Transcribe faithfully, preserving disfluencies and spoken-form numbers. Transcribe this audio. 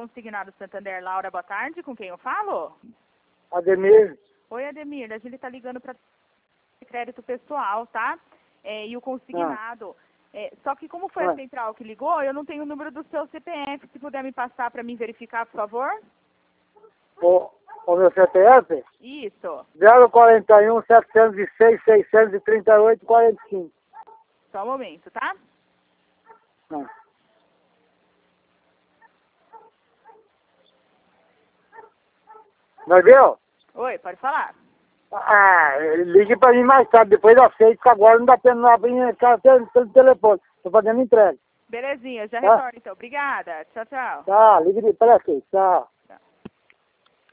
Consignado Santander, Laura, boa tarde. Com quem eu falo? Ademir. Oi, Ademir. A gente tá ligando para crédito pessoal, tá? É, e o consignado. Ah. É, só que como foi ah. a central que ligou, eu não tenho o número do seu C P F. Se puder me passar para mim verificar, por favor. O, o meu C P F? Isso. zero quarenta e um, setecentos e seis, seiscentos e trinta e oito, quarenta e cinco. Só um momento, tá? Ah. Mas viu? Oi, pode falar. Ah, ligue pra mim mais tarde, depois da seis, que agora não dá pra não abrir pelo telefone. Tô fazendo entrega. Belezinha, já tá? retorno então. Obrigada. Tchau, tchau. Tá, ligue para seis. Tchau.